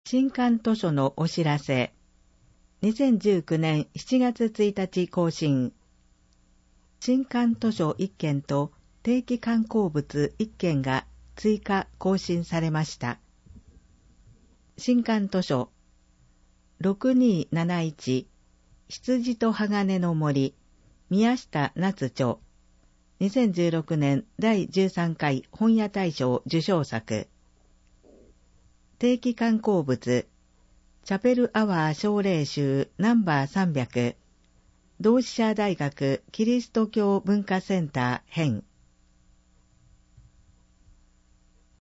新刊図書のお知らせ。2019年7月1日更新。新刊図書1件と定期刊行物1件が追加更新されました。新刊図書6271羊と鋼の森宮下夏著2016年第13回本屋大賞受賞作。定期刊行物チャペルアワー奨励集ナンバー300同志社大学キリスト教文化センター編